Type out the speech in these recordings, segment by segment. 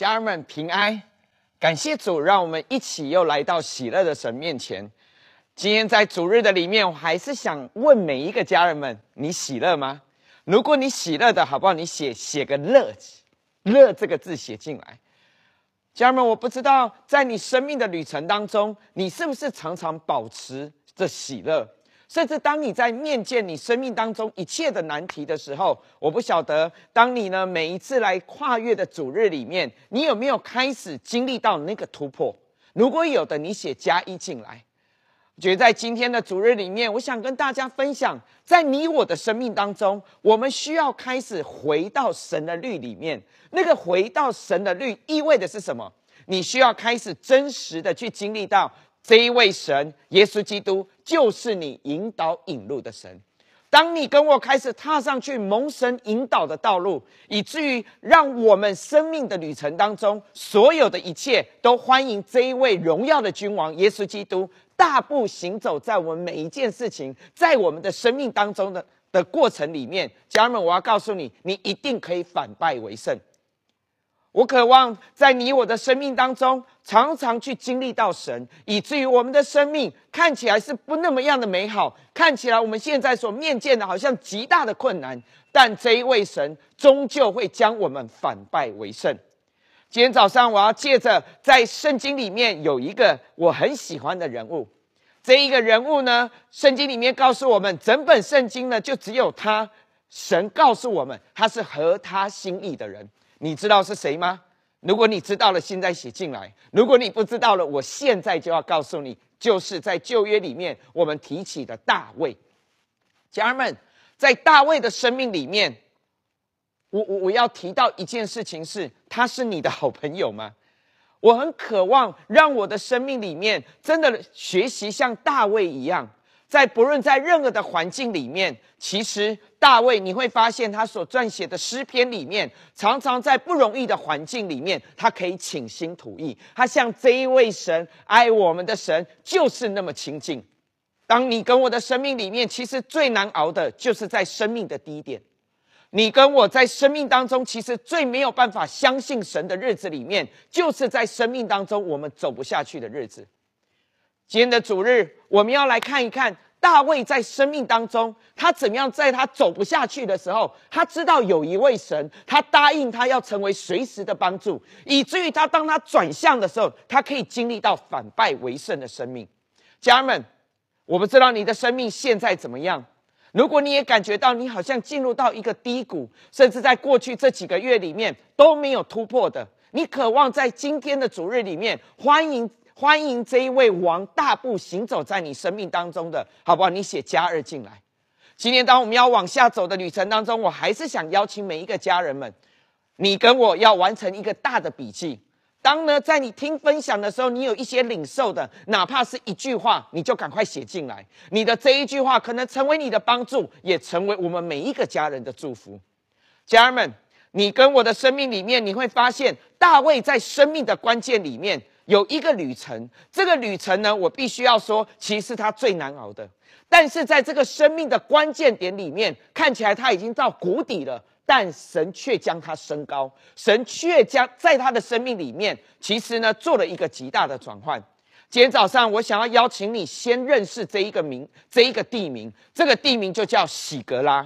家人们平安，感谢主，让我们一起又来到喜乐的神面前。今天在主日的里面，我还是想问每一个家人们：你喜乐吗？如果你喜乐的，好不好？你写个乐，乐这个字写进来。家人们，我不知道在你生命的旅程当中，你是不是常常保持着喜乐？甚至当你在面见你生命当中一切的难题的时候，我不晓得，当你呢每一次来跨越的主日里面，你有没有开始经历到那个突破？如果有的，你写+1进来。我觉得在今天的主日里面，我想跟大家分享，在你我的生命当中，我们需要开始回到神的律里面。那个回到神的律意味的是什么？你需要开始真实的去经历到这一位神耶稣基督就是你引导引路的神。当你跟我开始踏上去蒙神引导的道路，以至于让我们生命的旅程当中，所有的一切都欢迎这一位荣耀的君王耶稣基督大步行走在我们每一件事情，在我们的生命当中的过程里面。家人们，我要告诉你，你一定可以反败为胜。我渴望在你我的生命当中，常常去经历到神，以至于我们的生命看起来是不那么样的美好，看起来我们现在所面见的好像极大的困难，但这一位神终究会将我们反败为胜。今天早上我要借着在圣经里面有一个我很喜欢的人物，这一个人物呢，圣经里面告诉我们，整本圣经呢就只有他，神告诉我们他是合他心意的人。你知道是谁吗？如果你知道了，现在写进来；如果你不知道了，我现在就要告诉你，就是在旧约里面我们提起的大卫。家人们，在大卫的生命里面，我要提到一件事情是，他是你的好朋友吗？我很渴望让我的生命里面真的学习像大卫一样，不论在任何的环境里面，其实大卫你会发现他所撰写的诗篇里面，常常在不容易的环境里面，他可以倾心吐意，他像这一位神，爱我们的神就是那么亲近。当你跟我的生命里面，其实最难熬的就是在生命的低点。你跟我在生命当中，其实最没有办法相信神的日子里面，就是在生命当中我们走不下去的日子。今天的主日，我们要来看一看大卫在生命当中，他怎么样在他走不下去的时候，他知道有一位神，他答应他要成为随时的帮助，以至于当他转向的时候，他可以经历到反败为胜的生命。家人们，我不知道你的生命现在怎么样，如果你也感觉到你好像进入到一个低谷，甚至在过去这几个月里面都没有突破的，你渴望在今天的主日里面欢迎这一位王大步行走在你生命当中的，好不好？你写+2进来。今天当我们要往下走的旅程当中，我还是想邀请每一个家人们，你跟我要完成一个大的笔记。当呢在你听分享的时候，你有一些领受的，哪怕是一句话，你就赶快写进来。你的这一句话可能成为你的帮助，也成为我们每一个家人的祝福。家人们，你跟我的生命里面，你会发现大卫在生命的关键里面有一个旅程，这个旅程呢，我必须要说，其实是他最难熬的。但是在这个生命的关键点里面，看起来他已经到谷底了，但神却将他升高，神却将在他的生命里面，其实呢做了一个极大的转换。今天早上，我想要邀请你先认识这一个地名，这个地名就叫喜格拉，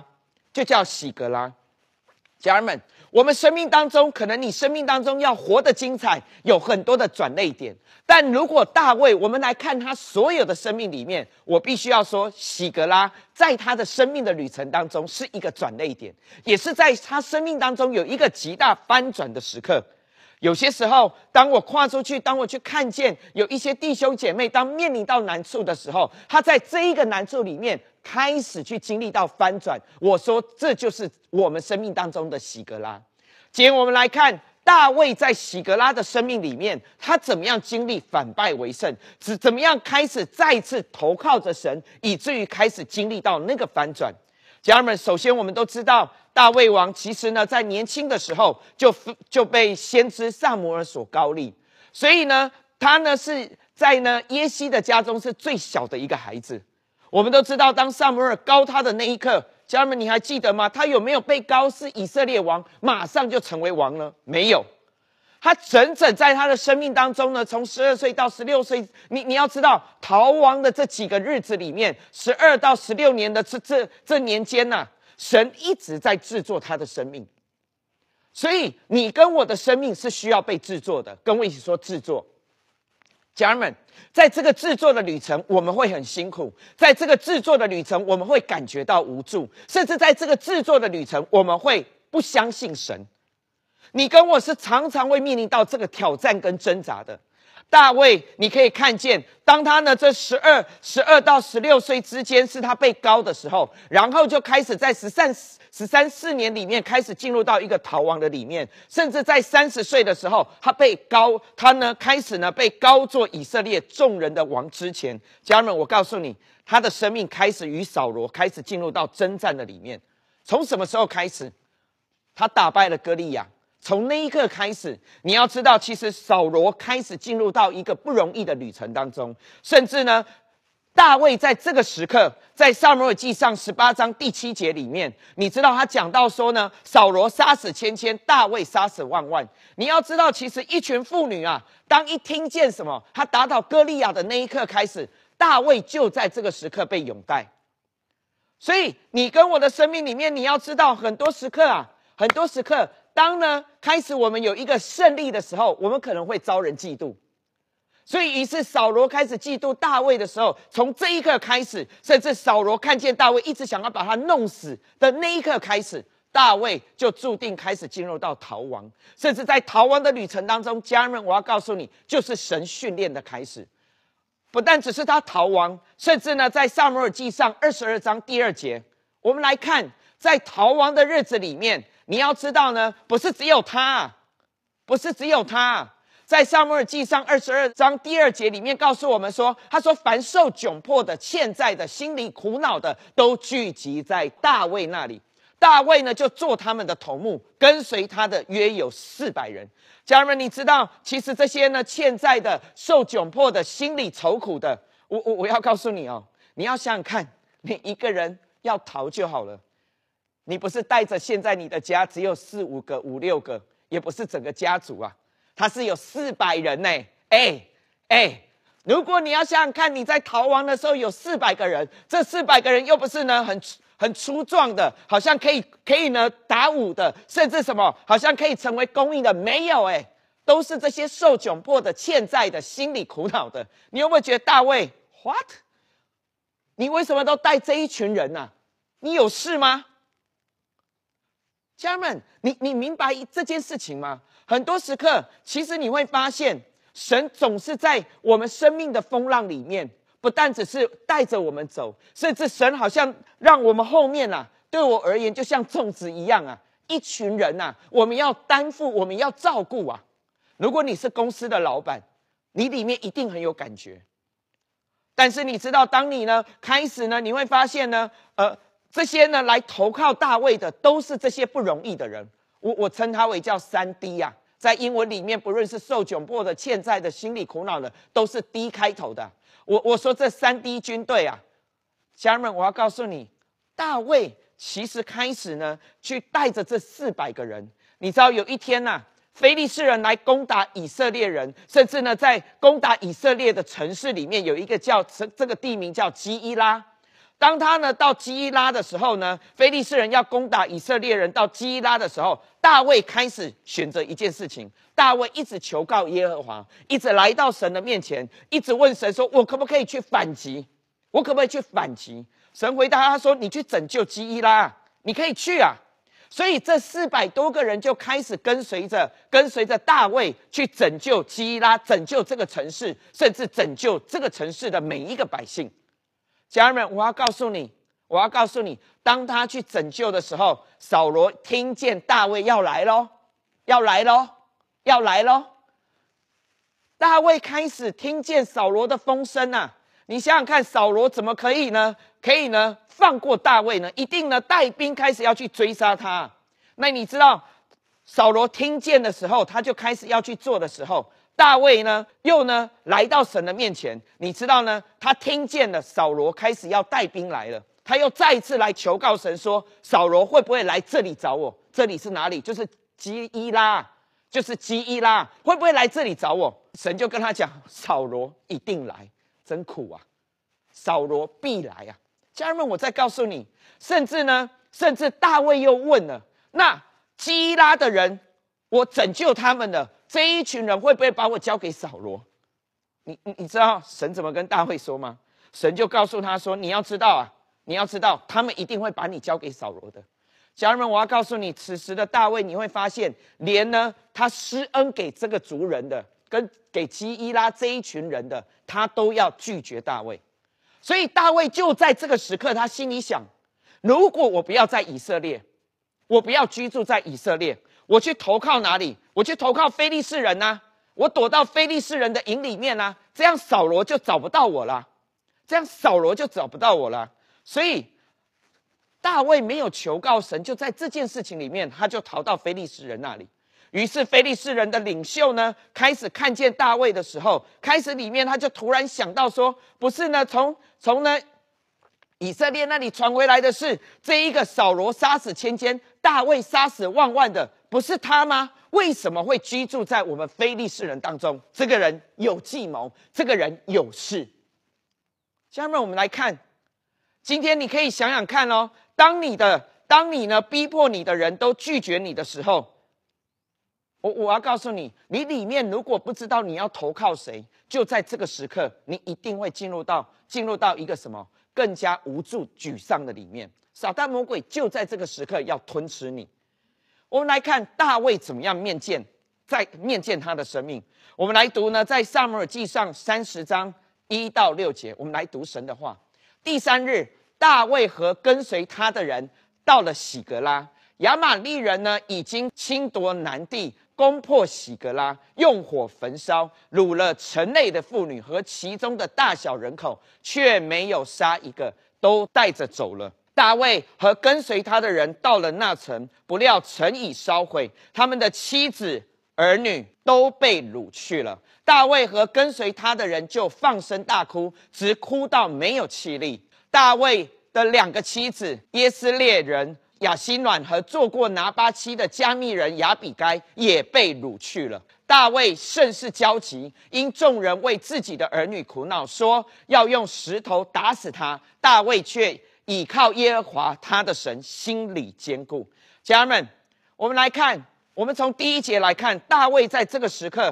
家人们，我们生命当中，可能你生命当中要活得精彩，有很多的转捩点。但如果大卫，我们来看他所有的生命里面，我必须要说，喜格拉在他的生命的旅程当中是一个转捩点，也是在他生命当中有一个极大翻转的时刻。有些时候，当我跨出去，当我去看见有一些弟兄姐妹，当面临到难处的时候，他在这一个难处里面开始去经历到翻转。我说，这就是我们生命当中的喜格拉。今天我们来看大卫在喜格拉的生命里面，他怎么样经历反败为胜，怎么样开始再一次投靠着神，以至于开始经历到那个翻转。家人们，首先我们都知道，大卫王其实呢，在年轻的时候就被先知撒母耳所膏立，所以呢，他呢是在耶西的家中是最小的一个孩子。我们都知道，当撒母耳膏他的那一刻，家人们，你还记得吗？他有没有被膏是以色列王，马上就成为王呢？没有。 他整整在他的生命当中呢，从12岁到16岁，你要知道，逃亡的这几个日子里面，12到16年的这年间呐，神一直在制作他的生命。所以你跟我的生命是需要被制作的，跟我一起说制作。家人们，在这个制作的旅程，我们会很辛苦；在这个制作的旅程，我们会感觉到无助，甚至在这个制作的旅程，我们会不相信神。你跟我是常常会面临到这个挑战跟挣扎的。大卫，你可以看见，当他呢这12到16岁之间是他被膏的时候，然后就开始在13、14年里面开始进入到一个逃亡的里面，甚至在30岁的时候，他呢开始呢被膏做以色列众人的王之前，家人们，我告诉你，他的生命开始与扫罗开始进入到征战的里面。从什么时候开始？他打败了歌利亚。从那一刻开始，你要知道，其实扫罗开始进入到一个不容易的旅程当中，甚至呢，大卫在这个时刻，在撒母耳记上18章第7节里面，你知道他讲到说呢，扫罗杀死千千，大卫杀死万万。你要知道，其实一群妇女啊，当一听见什么，他打倒歌利亚的那一刻开始，大卫就在这个时刻被拥戴。所以你跟我的生命里面，你要知道，很多时刻。当呢开始我们有一个胜利的时候，我们可能会遭人嫉妒。所以于是扫罗开始嫉妒大卫的时候，从这一刻开始，甚至扫罗看见大卫一直想要把他弄死的那一刻开始，大卫就注定开始进入到逃亡。甚至在逃亡的旅程当中，家人们，我要告诉你，就是神训练的开始。不但只是他逃亡，甚至呢在撒母耳记上22章第2节，我们来看，在逃亡的日子里面，你要知道呢，不是只有他，在撒母耳记上22章第2节里面告诉我们说，他说凡受窘迫的、欠债的、心里苦恼的，都聚集在大卫那里。大卫呢就做他们的头目，跟随他的约有400人。家人们，你知道，其实这些呢欠债的、受窘迫的、心里愁苦的，我要告诉你哦，你要想想看，你一个人要逃就好了。你不是带着现在你的家只有4、5个、5、6个，也不是整个家族啊，他是有400人呢。如果你要想想看，你在逃亡的时候有400个人，这400个人又不是呢很粗壮的，好像可以呢打武的，甚至什么好像可以成为公义的，没有都是这些受窘迫的、欠债的、心里苦恼的。你有没有觉得大卫 what？ 你为什么都带这一群人啊？你有事吗？家人们，你明白这件事情吗？很多时刻，其实你会发现，神总是在我们生命的风浪里面，不但只是带着我们走，甚至神好像让我们后面啊，对我而言就像粽子一样啊，一群人啊，我们要担负，我们要照顾啊。如果你是公司的老板，你里面一定很有感觉。但是你知道，当你呢开始呢，你会发现呢，这些呢来投靠大卫的，都是这些不容易的人。我称他为叫3D 啊，在英文里面，不论是受窘迫的、欠债的、心里苦恼的，都是 D 开头的。我说这3D 军队啊，家人们，我要告诉你，大卫其实开始呢，去带着这400个人。你知道有一天啊，非利士人来攻打以色列人，甚至呢，在攻打以色列的城市里面，有一个叫这个地名叫基伊拉。当他呢到基伊拉的时候呢，非利士人要攻打以色列人到基伊拉的时候，大卫开始选择一件事情。大卫一直求告耶和华，一直来到神的面前，一直问神说：“我可不可以去反击？我可不可以去反击？”神回答他说：“你去拯救基伊拉，你可以去啊。”所以这400多个人就开始跟随着大卫去拯救基伊拉，拯救这个城市，甚至拯救这个城市的每一个百姓。家人们，我要告诉你，当他去拯救的时候，扫罗听见大卫要来咯。大卫开始听见扫罗的风声啊！你想想看，扫罗怎么可以呢放过大卫呢？一定呢带兵开始要去追杀他。那你知道，扫罗听见的时候，他就开始要去做的时候，大卫呢又呢来到神的面前。你知道呢，他听见了扫罗开始要带兵来了，他又再一次来求告神说，扫罗会不会来这里找我？这里是哪里？就是基伊拉。 就是基伊拉，会不会来这里找我？神就跟他讲，扫罗一定来，真苦啊，扫罗必来啊。家人们，我再告诉你，甚至大卫又问了，那基伊拉的人，我拯救他们了，这一群人会不会把我交给扫罗？你知道神怎么跟大卫说吗？神就告诉他说，你要知道，他们一定会把你交给扫罗的。家人们，我要告诉你，此时的大卫，你会发现，连呢他施恩给这个族人的，跟给基伊拉这一群人的，他都要拒绝大卫。所以大卫就在这个时刻，他心里想，如果我不要在以色列，我不要居住在以色列，我去投靠哪里？我去投靠非利士人啊，我躲到非利士人的营里面啊，这样扫罗就找不到我了，所以大卫没有求告神，就在这件事情里面，他就逃到非利士人那里。于是非利士人的领袖呢，开始看见大卫的时候，开始里面他就突然想到说，不是呢，从呢以色列那里传回来的是这一个扫罗杀死千千，大卫杀死万万的，不是他吗？为什么会居住在我们非利士人当中？这个人有计谋，这个人有事。家人们，我们来看，今天你可以想想看哦，当你呢逼迫你的人都拒绝你的时候，我要告诉你，你里面如果不知道你要投靠谁，就在这个时刻，你一定会进入到一个什么更加无助、沮丧的里面。撒旦魔鬼就在这个时刻要吞吃你。我们来看大卫怎么样面见他的生命。我们来读呢，在撒母耳记上30章1到6节，我们来读神的话。第3日，大卫和跟随他的人到了喜格拉，亚玛力人呢已经侵夺南地，攻破喜格拉，用火焚烧，掳了城内的妇女和其中的大小人口，却没有杀一个，都带着走了。大卫和跟随他的人到了那城，不料城已烧毁，他们的妻子儿女都被掳去了。大卫和跟随他的人就放声大哭，直哭到没有气力。大卫的2个妻子耶斯列人亚希暖和做过拿巴妻的加密人亚比该也被掳去了。大卫甚是焦急，因众人为自己的儿女苦恼，说要用石头打死他。大卫却倚靠耶和华他的神，心里坚固。家人们，我们来看，我们从第1节来看，大卫在这个时刻，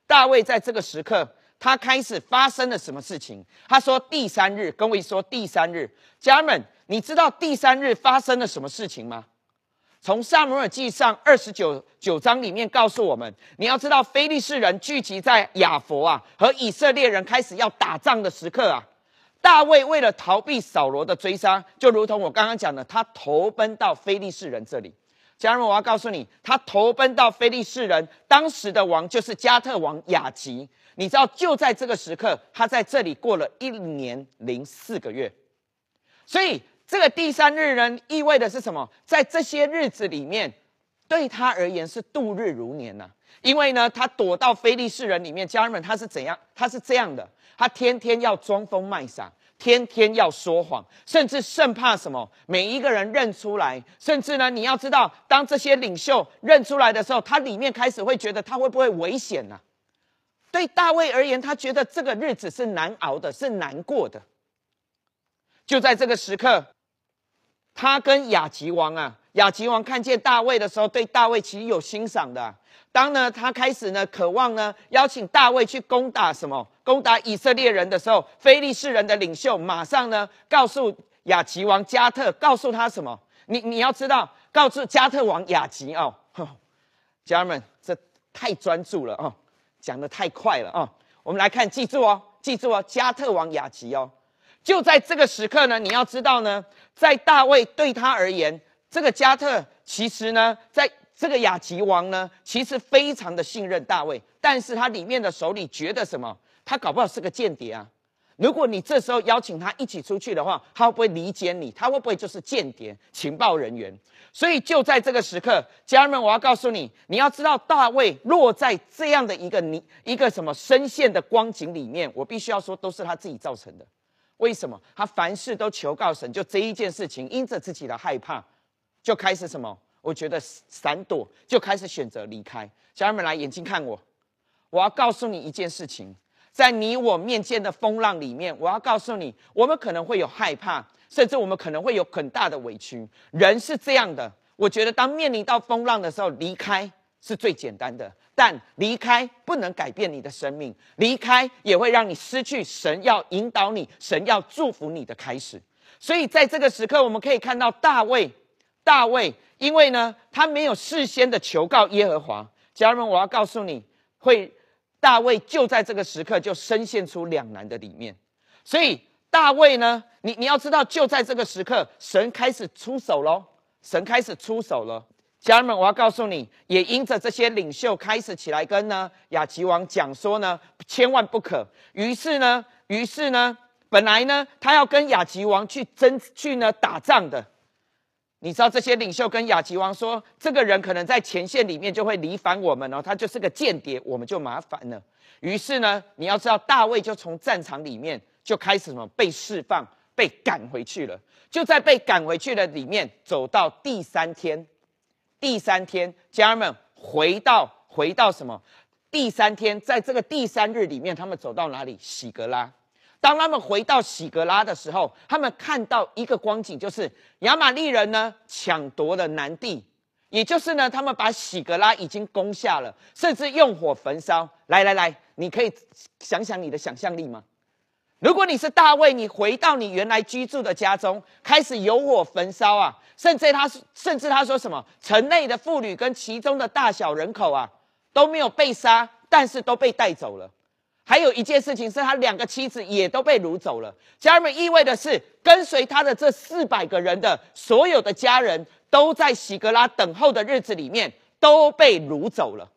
他开始发生了什么事情？他说第3日，跟我一说第3日。家人们，你知道第3日发生了什么事情吗？从撒母耳记上29章里面告诉我们，你要知道非利士人聚集在亚佛啊，和以色列人开始要打仗的时刻啊。大卫为了逃避扫罗的追杀，就如同我刚刚讲的，他投奔到非利士人这里。家人们，我要告诉你，他投奔到非利士人，当时的王就是加特王亚吉。你知道，就在这个时刻，他在这里过了1年零4个月。所以这个第3日呢，意味的是什么？在这些日子里面，对他而言是度日如年啊。因为呢，他躲到非利士人里面。家人们，他是怎样？他是这样的，他天天要装疯卖傻，天天要说谎，甚至生怕什么？每一个人认出来。甚至呢，你要知道，当这些领袖认出来的时候，他里面开始会觉得他会不会危险啊？对大卫而言，他觉得这个日子是难熬的，是难过的。就在这个时刻，他跟亚吉王看见大卫的时候，对大卫其实有欣赏的啊。当呢他开始呢渴望呢邀请大卫去攻打以色列人的时候，非利士人的领袖马上呢告诉亚吉王加特，告诉他什么？你要知道，告诉加特王亚吉哦，家人们，这太专注了哦，讲得太快了哦。我们来看，记住哦，加特王亚吉哦。就在这个时刻呢，你要知道呢，在大卫对他而言，这个加特其实呢，在这个亚吉王呢，其实非常的信任大卫，但是他里面的首领觉得什么？他搞不好是个间谍啊！如果你这时候邀请他一起出去的话，他会不会离间你？他会不会就是间谍、情报人员？所以就在这个时刻，家人们，我要告诉你，你要知道大卫落在这样的一个什么深陷的光景里面，我必须要说，都是他自己造成的。为什么？他凡事都求告神，就这一件事情，因着自己的害怕，就开始什么？ 我觉得闪躲，就开始选择离开。家人们来，眼睛看我，我要告诉你一件事情，在你我面前的风浪里面，我要告诉你，我们可能会有害怕，甚至我们可能会有很大的委屈。人是这样的，我觉得当面临到风浪的时候，离开是最简单的，但离开不能改变你的生命，离开也会让你失去神要引导你、神要祝福你的开始。所以在这个时刻，我们可以看到大卫，因为呢，他没有事先的求告耶和华。家人们，我要告诉你，大卫就在这个时刻就深陷出两难的里面。所以大卫呢，你要知道，就在这个时刻，神开始出手咯，神开始出手了。家人们，我要告诉你，也因着这些领袖开始起来跟亚吉王讲说呢，千万不可。于是呢，本来呢，他要跟亚吉王去打仗的。你知道这些领袖跟亚吉王说，这个人可能在前线里面就会离反我们哦，他就是个间谍，我们就麻烦了。于是呢，你要知道，大卫就从战场里面就开始被释放，被赶回去了。就在被赶回去的里面，走到第三天，家人们回到什么？第三天，在这个第三日里面，他们走到哪里？喜格拉。当他们回到喜格拉的时候，他们看到一个光景，就是亚玛力人呢抢夺了南地，也就是呢，他们把喜格拉已经攻下了，甚至用火焚烧。来，你可以想想你的想象力吗？如果你是大卫，你回到你原来居住的家中，开始有火焚烧啊，甚至他说什么，城内的妇女跟其中的大小人口啊都没有被杀，但是都被带走了。还有一件事情是，他2个妻子也都被掳走了。家人们，意味的是，跟随他的这400个人的所有的家人，都在喜格拉等候的日子里面都被掳走了，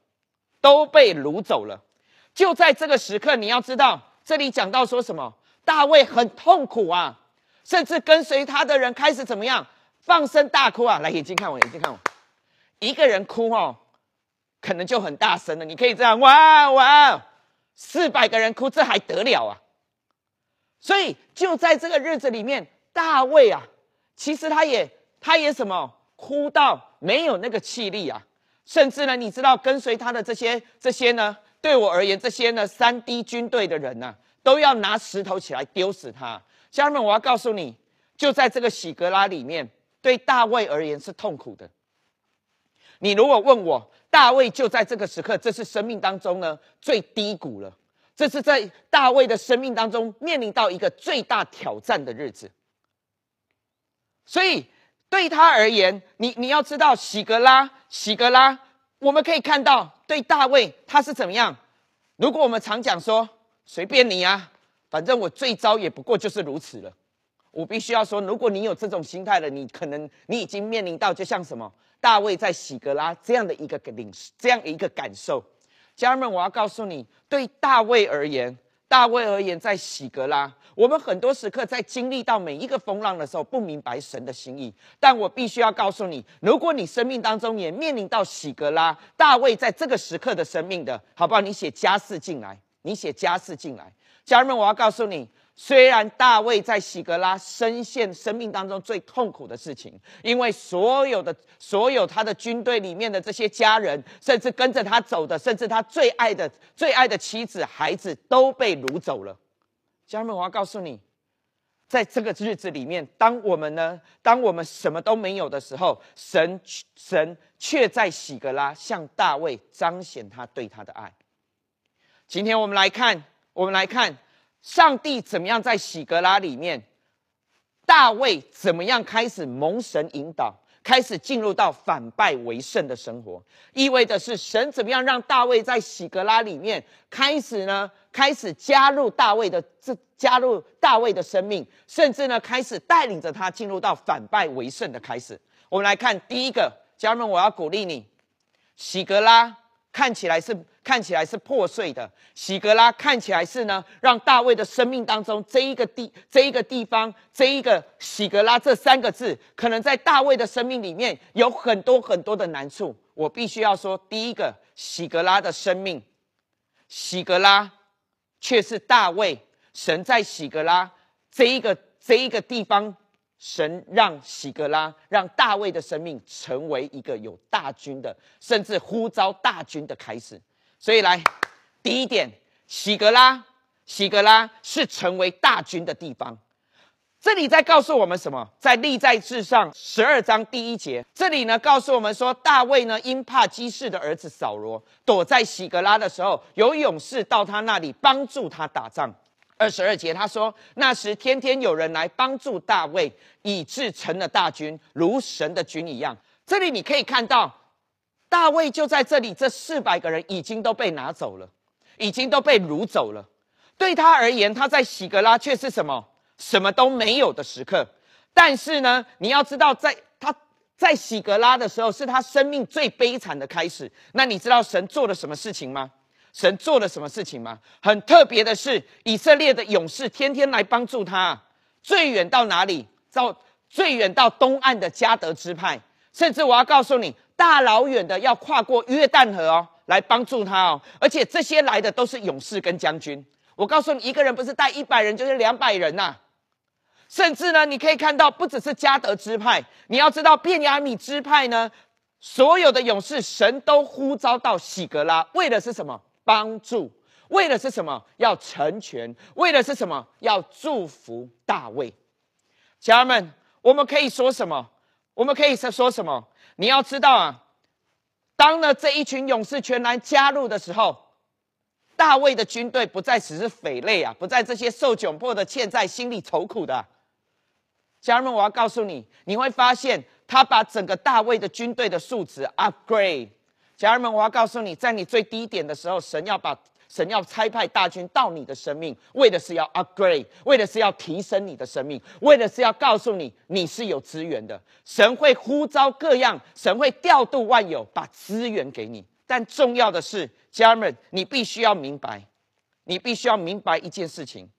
就在这个时刻，你要知道，这里讲到说什么？大卫很痛苦啊，甚至跟随他的人开始怎么样？放声大哭啊！来，眼睛看我，一个人哭可能就很大声了。你可以这样，哇！400个人哭，这还得了啊？所以就在这个日子里面，大卫啊，其实他也什么，哭到没有那个气力啊。甚至呢，你知道跟随他的这些呢，对我而言，这些呢3D 军队的人呢，都要拿石头起来丢死他。家人们，我要告诉你，就在这个喜格拉里面，对大卫而言是痛苦的。你如果问我，大卫就在这个时刻，这是生命当中呢最低谷了，这是在大卫的生命当中面临到一个最大挑战的日子。所以对他而言，你要知道喜格拉，我们可以看到对大卫他是怎么样。如果我们常讲说随便你啊，反正我最糟也不过就是如此了。我必须要说，如果你有这种心态的，你已经面临到就像什么大卫在喜格拉这样的一个感受。家人们，我要告诉你，对大卫而言，在喜格拉，我们很多时刻在经历到每一个风浪的时候，不明白神的心意。但我必须要告诉你，如果你生命当中也面临到喜格拉，大卫在这个时刻的生命的，好不好？你写家事进来。家人们，我要告诉你，虽然大卫在喜格拉深陷生命当中最痛苦的事情，因为所有他的军队里面的这些家人，甚至跟着他走的，甚至他最爱的妻子孩子都被掳走了。家人们，我要告诉你，在这个日子里面，当我们什么都没有的时候，神却在喜格拉向大卫彰显他对他的爱。今天我们来看上帝怎么样在喜格拉里面，大卫怎么样开始蒙神引导，开始进入到反败为胜的生活。意味的是神怎么样让大卫在喜格拉里面开始加入大卫的生命，甚至呢开始带领着他进入到反败为胜的开始。我们来看第一个，家人们，我要鼓励你，喜格拉看起来是破碎的，喜格拉看起来是呢，让大卫的生命当中这一个地方，这一个喜格拉这3个字，可能在大卫的生命里面有很多很多的难处。我必须要说，第一个，喜格拉的生命，喜格拉却是大卫神在喜格拉这一个地方神让喜格拉，让大卫的生命成为一个有大军的，甚至呼召大军的开始。所以来，第一点，喜格拉是成为大军的地方。这里在告诉我们什么？在历代志上12章第1节，这里呢告诉我们说，大卫呢因怕基士的儿子扫罗，躲在喜格拉的时候，有勇士到他那里帮助他打仗。22节他说，那时天天有人来帮助大卫，以致成了大军，如神的军一样。这里你可以看到，大卫就在这里，这400个人已经都被拿走了，已经都被掳走了。对他而言，他在喜格拉却是什么？什么都没有的时刻。但是呢，你要知道，他在喜格拉的时候，是他生命最悲惨的开始。那你知道神做了什么事情吗？神做了什么事情吗？很特别的是，以色列的勇士天天来帮助他，最远到哪里？最远到东岸的迦得支派，甚至我要告诉你，大老远的要跨过约旦河哦，来帮助他哦。而且这些来的都是勇士跟将军。我告诉你，一个人不是带100人，就是200人呐。甚至呢，你可以看到，不只是迦得支派，你要知道便雅悯支派呢，所有的勇士，神都呼召到喜格拉，为的是什么？帮助。为的是什么？要成全。为的是什么？要祝福大卫。家人们，我们可以说什么？我们可以说什么？你要知道啊，当呢这一群勇士全然加入的时候，大卫的军队不再只是匪类啊，不再这些受窘迫的欠债，心里愁苦的啊。家人们，我要告诉你，你会发现他把整个大卫的军队的素质 upgrade。家人们，我要告诉你，在你最低点的时候，神要差派大军到你的生命，为的是要 upgrade， 为的是要提升你的生命，为的是要告诉你你是有资源的。神会呼召各样，神会调度万有，把资源给你。但重要的是，家人们，你必须要明白，一件事情，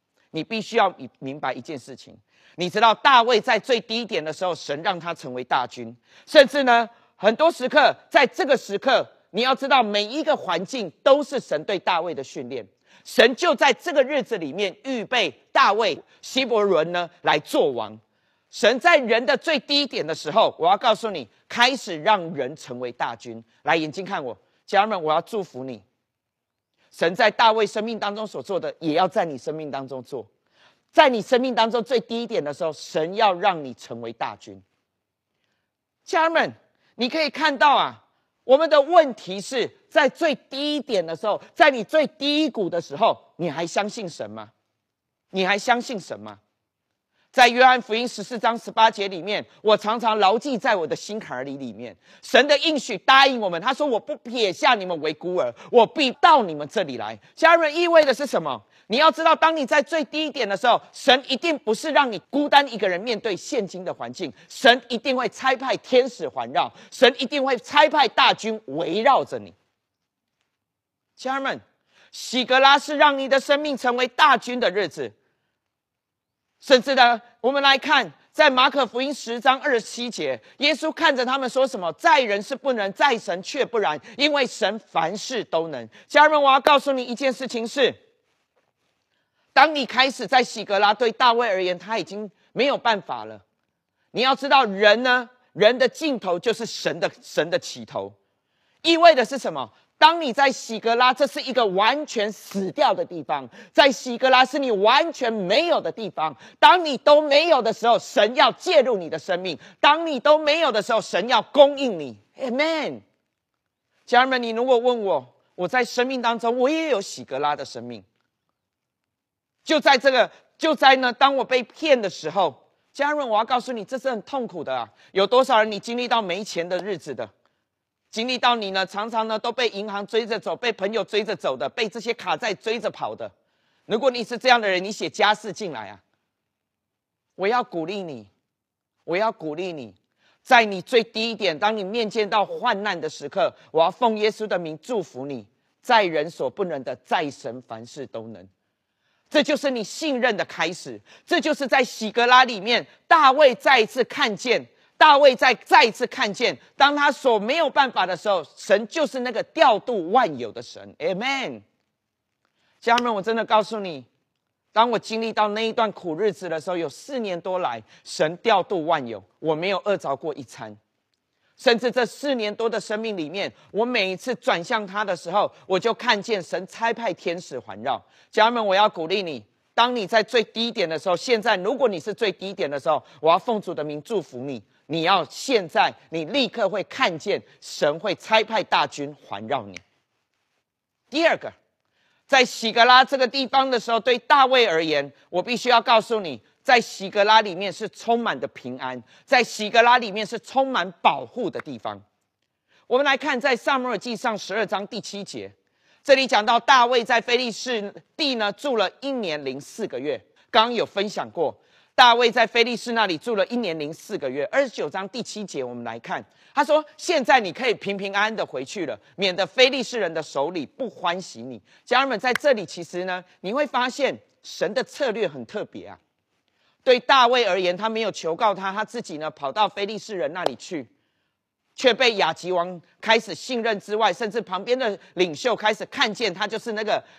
你知道大卫在最低点的时候，神让他成为大军，甚至呢，很多时刻，在这个时刻，你要知道每一个环境都是神对大卫的训练。神就在这个日子里面预备大卫希伯伦呢来做王。神在人的最低点的时候，我要告诉你，开始让人成为大军。来，眼睛看我，家人们，我要祝福你。神在大卫生命当中所做的，也要在你生命当中做。在你生命当中最低一点的时候，神要让你成为大军。家人们，你可以看到啊，我们的问题是在最低一点的时候，在你最低谷的时候，你还相信神吗？你还相信神吗？在约翰福音14章18节里面，我常常牢记在我的心坎里面。神的应许答应我们，他说我不撇下你们为孤儿，我必到你们这里来。家人们，意味的是什么？你要知道，当你在最低一点的时候，神一定不是让你孤单一个人面对现今的环境，神一定会差派天使环绕，神一定会差派大军围绕着你。家人们，喜格拉是让你的生命成为大军的日子。甚至呢，我们来看，在马可福音10章27节，耶稣看着他们说什么？在人是不能，在神却不然，因为神凡事都能。家人们，我要告诉你一件事情是，当你开始在喜格拉，对大卫而言，他已经没有办法了。你要知道，人的尽头就是神的起头，意味的是什么？当你在喜格拉，这是一个完全死掉的地方，在喜格拉是你完全没有的地方。当你都没有的时候，神要介入你的生命；当你都没有的时候，神要供应你。Amen。家人们，你如果问我在生命当中，我也有喜格拉的生命。就在呢，当我被骗的时候，家人们，我要告诉你，这是很痛苦的啊！有多少人你经历到没钱的日子的？经历到你呢，常常呢都被银行追着走，被朋友追着走的，被这些卡债追着跑的。如果你是这样的人，你写家事进来啊！我要鼓励你，在你最低一点，当你面见到患难的时刻，我要奉耶稣的名祝福你，在人所不能的，在神凡事都能。这就是你信任的开始，这就是在喜格拉里面，大卫再一次看见。再一次看见，当他所没有办法的时候，神就是那个调度万有的神。Amen。家人们，我真的告诉你， 当我经历到那一段苦日子的时候，有4年多来，神调度万有，我没有饿着过一餐。甚至这4年多的生命里面，我每一次转向他的时候，我就看见神差派天使环绕。家人们，我要鼓励你，当你在最低点的时候，现在如果你是最低点的时候，我要奉主的名祝福你。你要现在，你立刻会看见神会差派大军环绕你。第二个，在喜格拉这个地方的时候，对大卫而言，我必须要告诉你，在喜格拉里面是充满的平安，在喜格拉里面是充满保护的地方。我们来看在撒母耳记上12章第7节，这里讲到大卫在非利士地呢住了1年零4个月。刚刚有分享过，大卫在非利士那里住了1年零4个月。29章第7节我们来看，他说现在你可以平平安安的回去了，免得非利士人的手里不欢喜你。家人们，在这里其实呢，你会发现神的策略很特别啊。对大卫而言，他没有求告他，他自己呢跑到非利士人那里去，却被亚吉王开始信任之外，甚至旁边的领袖开始看见他就是那个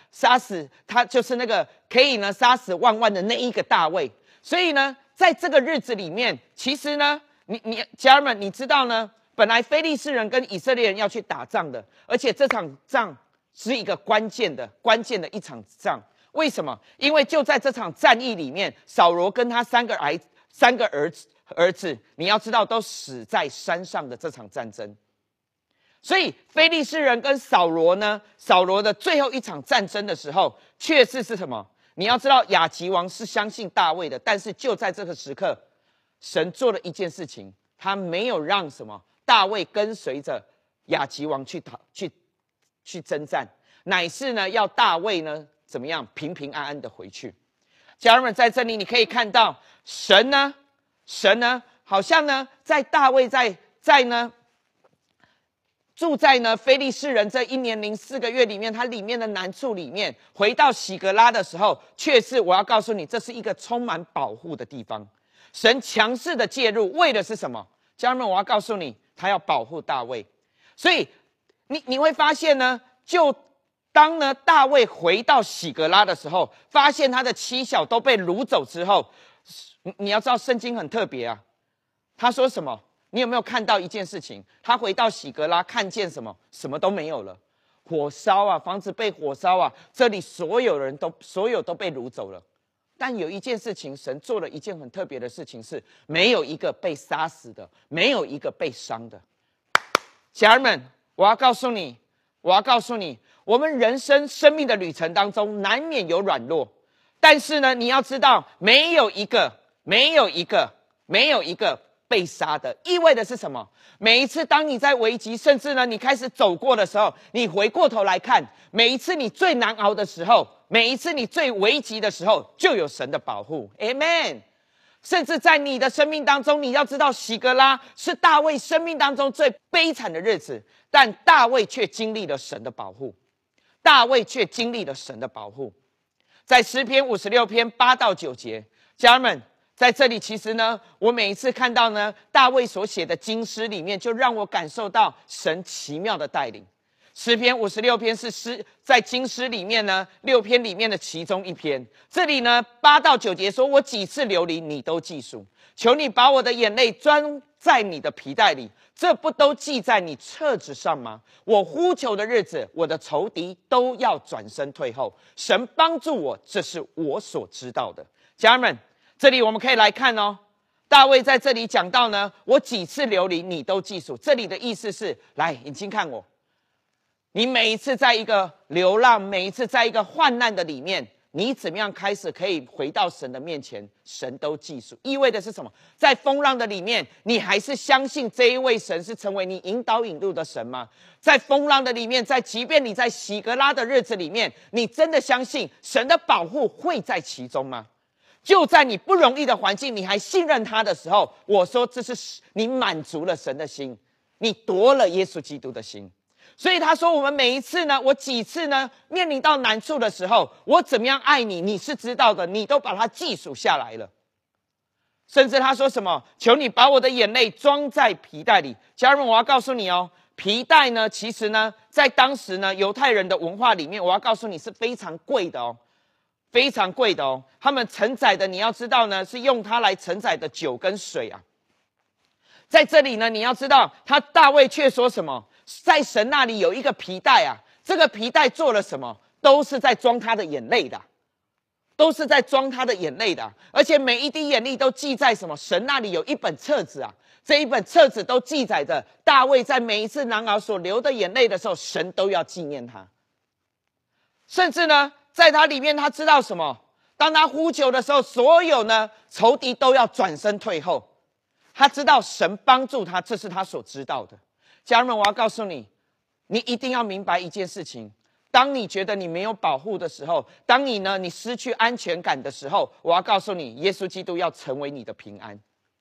可以呢杀死万万的那一个大卫。所以呢，在这个日子里面，其实呢，家人们，你知道呢，本来非利士人跟以色列人要去打仗的，而且这场仗是一个关键的一场仗。为什么？因为就在这场战役里面，扫罗跟他3个儿子，你要知道都死在山上的这场战争。所以非利士人跟扫罗的最后一场战争的时候，确实是什么？你要知道亚吉王是相信大卫的，但是就在这个时刻，神做了一件事情，他没有让什么大卫跟随着亚吉王去征战，乃是呢要大卫呢怎么样平平安安的回去。家人们，在这里你可以看到神呢好像呢在大卫住在呢非利士人这1年零4个月里面，他里面的难处里面，回到喜格拉的时候，却是我要告诉你，这是一个充满保护的地方。神强势的介入，为的是什么？家人们，我要告诉你，他要保护大卫。所以你会发现呢，就当呢大卫回到喜格拉的时候，发现他的妻小都被掳走之后，你要知道圣经很特别啊。他说什么？你有没有看到一件事情？他回到喜格拉，看见什么？什么都没有了，火烧啊，房子被火烧啊，这里所有都被掳走了。但有一件事情，神做了一件很特别的事情，是没有一个被杀死的，没有一个被伤的。家人们，我要告诉你，我们人生命的旅程当中，难免有软弱，但是呢，你要知道，没有一个被杀的。意味的是什么？每一次当你在危急，甚至呢你开始走过的时候，你回过头来看，每一次你最难熬的时候，每一次你最危急的时候，就有神的保护。 Amen。 甚至在你的生命当中，你要知道喜格拉是大卫生命当中最悲惨的日子，但大卫却经历了神的保护。在诗篇56篇8到9节，家人们，在这里其实呢，我每一次看到呢大卫所写的经诗里面，就让我感受到神奇妙的带领。诗篇56篇是在经诗里面呢6篇里面的其中一篇。这里呢8到9节说，我几次流离你都记数，求你把我的眼泪装在你的皮带里，这不都记在你册子上吗？我呼求的日子，我的仇敌都要转身退后，神帮助我，这是我所知道的。家人们，这里我们可以来看哦，大卫在这里讲到呢，我几次流离你都记数。这里的意思是，来眼睛看我，你每一次在一个流浪，每一次在一个患难的里面，你怎么样开始可以回到神的面前，神都记数。意味的是什么？在风浪的里面，你还是相信这一位神是成为你引导引路的神吗？在风浪的里面，即便你在喜格拉的日子里面，你真的相信神的保护会在其中吗？就在你不容易的环境，你还信任他的时候，我说这是你满足了神的心，你夺了耶稣基督的心。所以他说，我们每一次呢，我几次呢面临到难处的时候，我怎么样爱你，你是知道的，你都把它记数下来了。甚至他说什么，求你把我的眼泪装在皮带里。家人们，我要告诉你哦，皮带呢，其实呢在当时呢犹太人的文化里面，我要告诉你是非常贵的哦。 非常贵的哦。他们承载的，你要知道呢，是用它来承载的酒跟水啊。在这里呢，你要知道，大卫却说什么？在神那里有一个皮带啊，这个皮带做了什么？都是在装他的眼泪的，都是在装他的眼泪的。而且每一滴眼泪都记在什么？神那里有一本册子啊，这一本册子都记载着大卫在每一次难熬所流的眼泪的时候，神都要纪念他。甚至呢，在他里面，他知道什么？当他呼求的时候，所有呢仇敌都要转身退后。他知道神帮助他，这是他所知道的。家人们，我要告诉你，你一定要明白一件事情：当你觉得你没有保护的时候，当你失去安全感的时候，我要告诉你，耶稣基督要成为你的平安。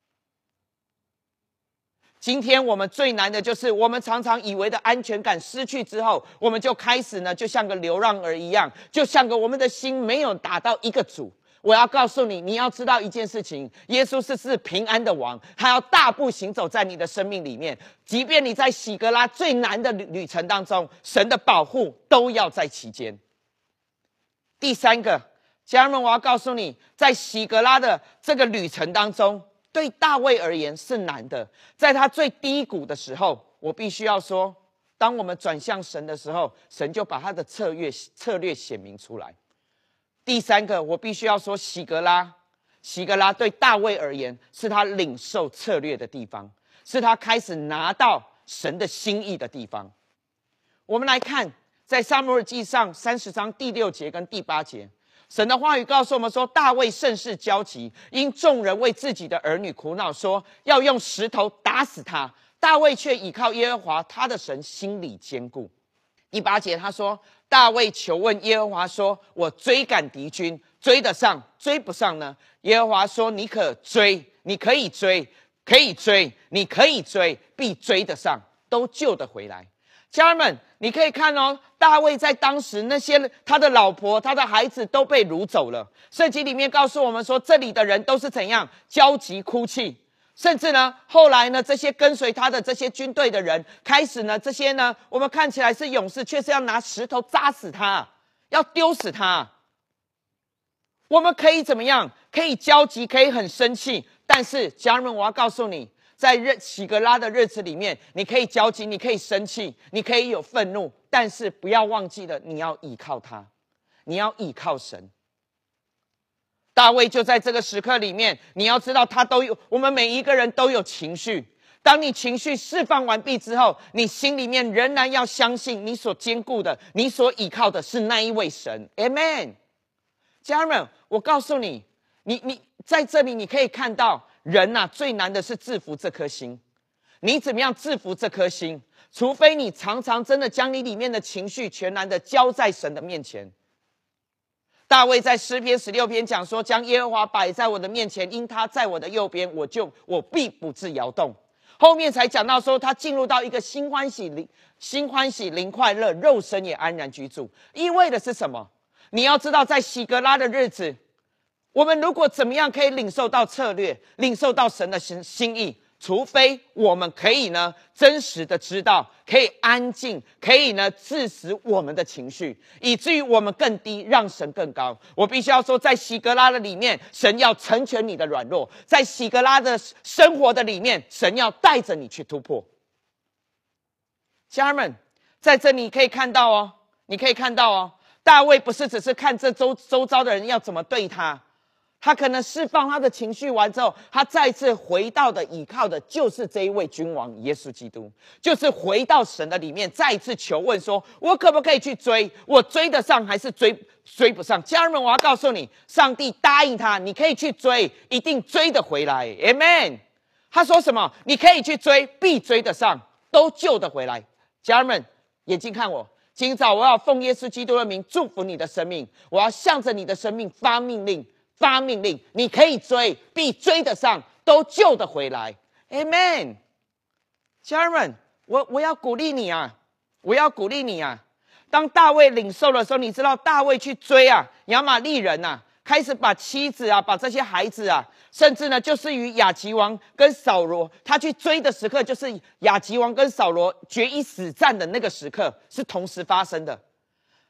今天我们最难的就是，我们常常以为的安全感失去之后，我们就开始呢，就像个流浪儿一样，就像个我们的心没有打到一个主。我要告诉你，你要知道一件事情：耶稣是平安的王，他要大步行走在你的生命里面。即便你在喜格拉最难的旅程当中，神的保护都要在其间。第三个，家人们，我要告诉你，在喜格拉的这个旅程当中，对大卫而言是难的。在他最低谷的时候，我必须要说，当我们转向神的时候，神就把他的策略显明出来。第三个，我必须要说，喜格拉对大卫而言是他领受策略的地方，是他开始拿到神的心意的地方。我们来看，在撒母耳记上30章第6节跟第8节，神的话语告诉我们说，大卫甚是焦急，因众人为自己的儿女苦恼，说要用石头打死他。大卫却倚靠耶和华他的神，心里坚固。第8节他说，大卫求问耶和华说，我追赶敌军，追得上追不上呢？耶和华说，你可追，你可以追，可以追，你可以追，必追得上，都救得回来。家人们，你可以看哦，大卫在当时那些他的老婆他的孩子都被掳走了。圣经里面告诉我们说，这里的人都是怎样焦急哭泣。甚至呢，后来呢，这些跟随他的这些军队的人，开始呢，这些呢，我们看起来是勇士，却是要拿石头砸死他，要丢死他。我们可以怎么样？可以焦急，可以很生气。但是，家人们，我要告诉你，在喜格拉的日子里面，你可以焦急，你可以生气，你可以有愤怒，但是不要忘记了，你要依靠他，你要依靠神。大卫就在这个时刻里面，你要知道我们每一个人都有情绪。当你情绪释放完毕之后，你心里面仍然要相信你所坚固的，你所依靠的是那一位神。 Amen。 家人们，我告诉你，你在这里你可以看到，人啊，最难的是制服这颗心。你怎么样制服这颗心？除非你常常真的将你里面的情绪全然的交在神的面前。大卫在诗篇16篇讲说，将耶和华摆在我的面前，因他在我的右边，我必不致摇动。后面才讲到说，他进入到一个心欢喜灵快乐，肉身也安然居住。意味的是什么？你要知道，在喜格拉的日子，我们如果怎么样可以领受到策略，领受到神的心意，除非我们可以呢真实的知道，可以安静，可以呢致死我们的情绪，以至于我们更低，让神更高。我必须要说，在喜格拉的里面，神要成全你的软弱；在喜格拉的生活的里面，神要带着你去突破。家人们，在这里你可以看到哦，大卫不是只是看这周遭的人要怎么对他。他可能释放他的情绪完之后，他再次回到的倚靠的就是这一位君王耶稣基督，就是回到神的里面，再一次求问说，我可不可以去追？我追得上还是追不上？家人们，我要告诉你，上帝答应他，你可以去追，一定追得回来。 Amen。 他说什么？你可以去追，必追得上，都救得回来。家人们，眼睛看我，今早我要奉耶稣基督的名祝福你的生命，我要向着你的生命发命令，你可以追，必追得上，都救得回来。 Amen。 家人们，我要鼓励你啊，当大卫领受的时候，你知道大卫去追啊亚玛利人啊，开始把妻子啊，把这些孩子啊，甚至呢就是与亚吉王跟扫罗，他去追的时刻，就是亚吉王跟扫罗决一死战的那个时刻，是同时发生的。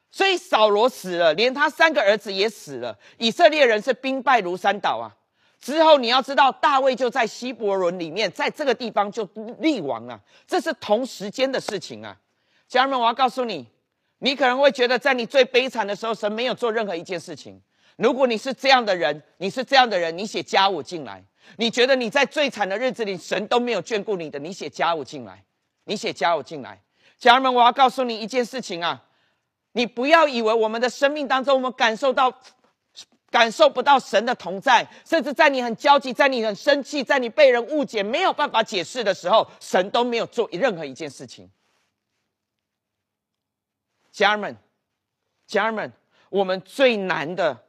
所以扫罗死了，连他3个儿子也死了，以色列人是兵败如山倒啊。之后你要知道，大卫就在希伯伦里面，在这个地方就立王了，这是同时间的事情啊。家人们，我要告诉你，你可能会觉得在你最悲惨的时候，神没有做任何一件事情。如果你是这样的人，你写加5进来。你觉得你在最惨的日子里，神都没有眷顾你的，你写加5进来，你写加5进来。家人们，我要告诉你一件事情啊，你不要以为我们的生命当中，我们感受不到神的同在，甚至在你很焦急，在你很生气，在你被人误解，没有办法解释的时候，神都没有做任何一件事情。家人们，我们最难的，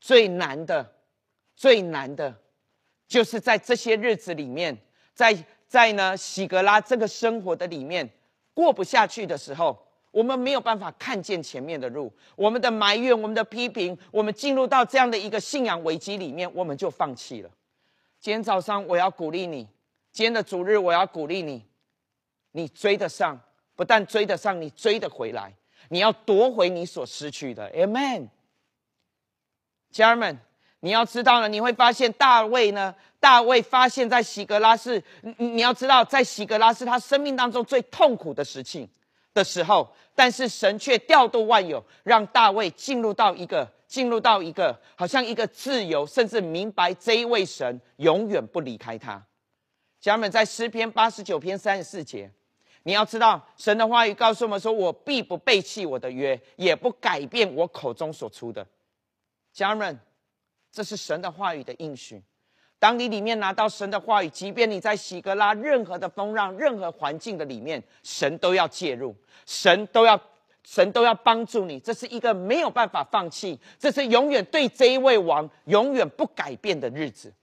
就是在这些日子里面，在呢喜格拉这个生活的里面过不下去的时候，我们没有办法看见前面的路，我们的埋怨，我们的批评，我们进入到这样的一个信仰危机里面，我们就放弃了。今天早上我要鼓励你，今天的主日我要鼓励你，你追得上，不但追得上，你追得回来，你要夺回你所失去的。 Amen。 家人们，你要知道呢，你会发现大卫发现在喜格拉是，你要知道在喜格拉是他生命当中最痛苦的时候，但是神却调度万有，让大卫进入到一个好像一个自由，甚至明白这一位神永远不离开他。家人们，在诗篇89篇34节，你要知道神的话语告诉我们说，我必不背弃我的约，也不改变我口中所出的。家人们，这是神的话语的应许。当你里面拿到神的话语，即便你在喜格拉任何的风浪，任何环境的里面，神都要介入，神都要帮助你。这是一个没有办法放弃，这是永远对这一位王永远不改变的日子。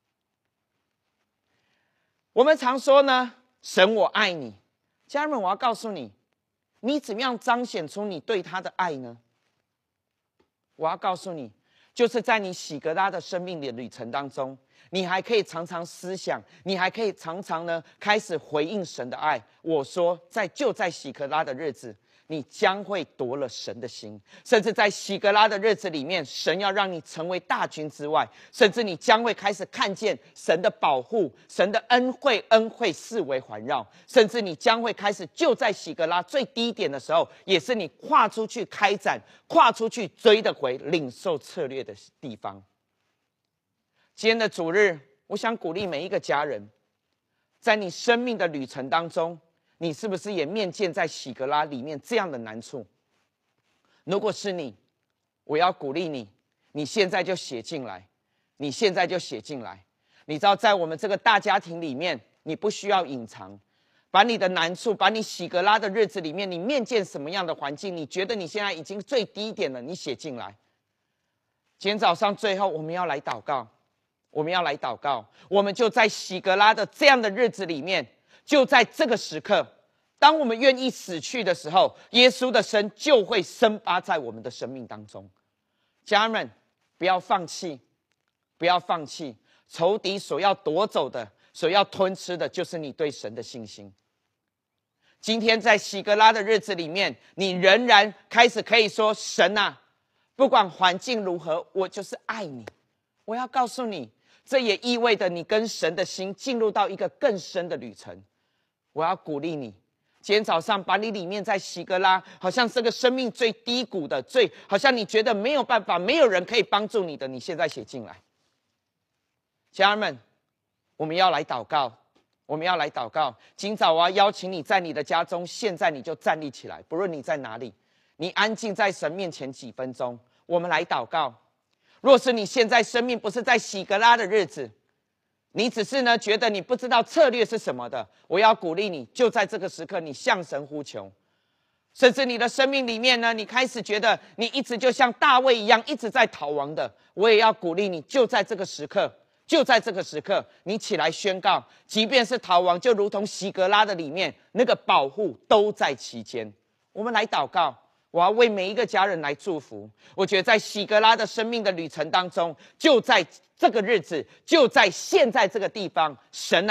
我们常说呢，神我爱你。家人们，我要告诉你，你怎么样彰显出你对他的爱呢？我要告诉你，就是在你喜格拉的生命的旅程当中，你还可以常常思想，你还可以常常呢开始回应神的爱。我说，就在喜格拉的日子，你将会夺了神的心，甚至在喜格拉的日子里面，神要让你成为大军之外，甚至你将会开始看见神的保护，神的恩惠四围环绕，甚至你将会开始就在喜格拉最低点的时候，也是你跨出去开展，跨出去追得回领受策略的地方。今天的主日，我想鼓励每一个家人，在你生命的旅程当中，你是不是也面见在喜格拉里面这样的难处？如果是你，我要鼓励你，你现在就写进来，你现在就写进来。你知道，在我们这个大家庭里面，你不需要隐藏，把你的难处，把你喜格拉的日子里面，你面见什么样的环境，你觉得你现在已经最低点了，你写进来。今天早上最后，我们要来祷告，我们就在喜格拉的这样的日子里面，就在这个时刻，当我们愿意死去的时候，耶稣的生就会生发在我们的生命当中。家人们，不要放弃，仇敌所要夺走的，所要吞吃的，就是你对神的信心。今天在喜格拉的日子里面，你仍然开始可以说，神啊，不管环境如何，我就是爱你。我要告诉你，这也意味着你跟神的心进入到一个更深的旅程。我要鼓励你，今天早上把你里面在喜格拉，好像这个生命最低谷的，好像你觉得没有办法，没有人可以帮助你的，你现在写进来。家人们，我们要来祷告，今早我要邀请你在你的家中，现在你就站立起来，不论你在哪里，你安静在神面前几分钟，我们来祷告。若是你现在生命不是在喜格拉的日子，你只是呢觉得你不知道策略是什么的，我要鼓励你，就在这个时刻，你向神呼求。甚至你的生命里面呢，你开始觉得你一直就像大卫一样一直在逃亡的，我也要鼓励你，就在这个时刻，你起来宣告，即便是逃亡，就如同喜格拉的里面那个保护都在其间。我们来祷告，我要为每一个家人来祝福。我觉得在喜格拉的生命的旅程当中，就在这个日子，就在现在这个地方，神啊，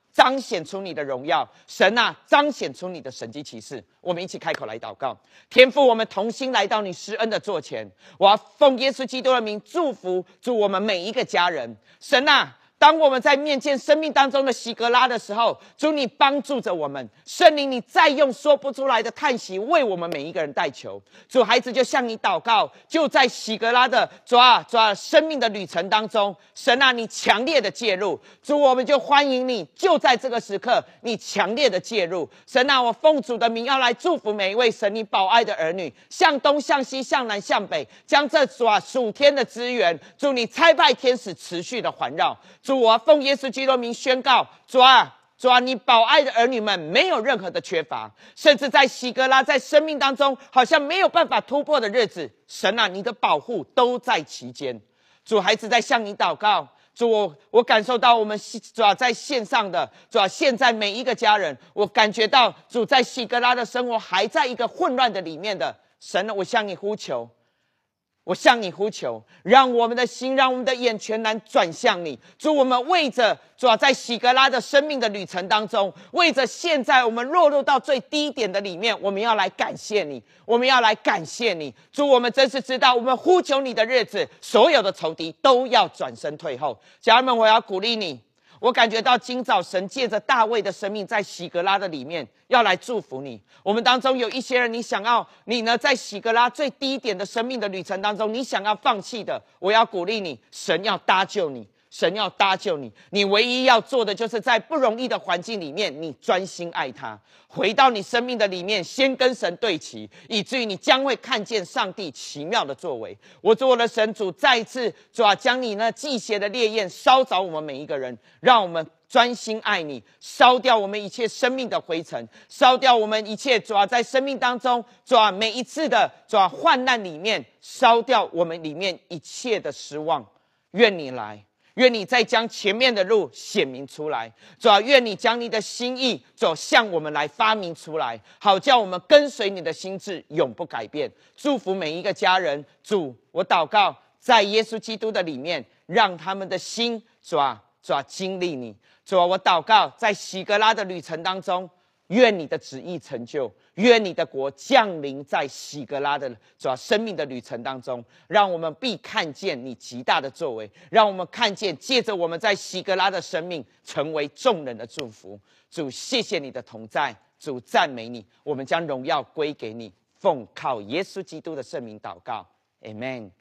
彰显出你的荣耀，神啊，彰显出你的神迹奇事。我们一起开口来祷告。天父，我们同心来到你施恩的座前，我要奉耶稣基督的名祝福我们每一个家人。神啊，当我们在面见生命当中的喜格拉的时候，主你帮助着我们，圣灵你再用说不出来的叹息为我们每一个人代求。主，孩子就向你祷告，就在喜格拉的主啊生命的旅程当中，神啊，你强烈的介入。主，我们就欢迎你，就在这个时刻你强烈的介入。神啊，我奉主的名要来祝福每一位神你宝爱的儿女，向东向西向南向北，将这属天的资源，主你差派天使持续的环绕。主，我奉耶稣基督的名宣告，主啊，你宝爱的儿女们没有任何的缺乏，甚至在喜格拉在生命当中好像没有办法突破的日子，神啊，你的保护都在其间。主，孩子在向你祷告。主，我感受到我们主啊在线上的主啊，现在每一个家人，我感觉到主在喜格拉的生活还在一个混乱的里面的神，我向你呼求。我向你呼求，让我们的心，让我们的眼全然转向你。主，我们为着主啊，在喜格拉的生命的旅程当中，为着现在我们落入到最低点的里面，我们要来感谢你，我们要来感谢你。主，我们真是知道，我们呼求你的日子，所有的仇敌都要转身退后。家人们，我要鼓励你。我感觉到今早神借着大卫的生命在喜格拉的里面要来祝福你。我们当中有一些人，你呢在喜格拉最低点的生命的旅程当中，你想要放弃的，我要鼓励你，神要搭救你，神要搭救你。你唯一要做的就是在不容易的环境里面，你专心爱他，回到你生命的里面，先跟神对齐，以至于你将会看见上帝奇妙的作为。我做了神主，再一次主啊，将你那祭邪的烈焰烧着我们每一个人，让我们专心爱你，烧掉我们一切生命的灰尘，烧掉我们一切主啊在生命当中主啊每一次的主啊患难里面，烧掉我们里面一切的失望。愿你来，愿你再将前面的路显明出来，主啊，愿你将你的心意向我们来发明出来，好叫我们跟随你的心志永不改变。祝福每一个家人。主，我祷告在耶稣基督的里面，让他们的心主啊经历你。主啊，我祷告在喜格拉的旅程当中，愿你的旨意成就，愿你的国降临在喜格拉的主啊生命的旅程当中，让我们必看见你极大的作为，让我们看见借着我们在喜格拉的生命成为众人的祝福。主，谢谢你的同在，主赞美你，我们将荣耀归给你，奉靠耶稣基督的圣名祷告， Amen。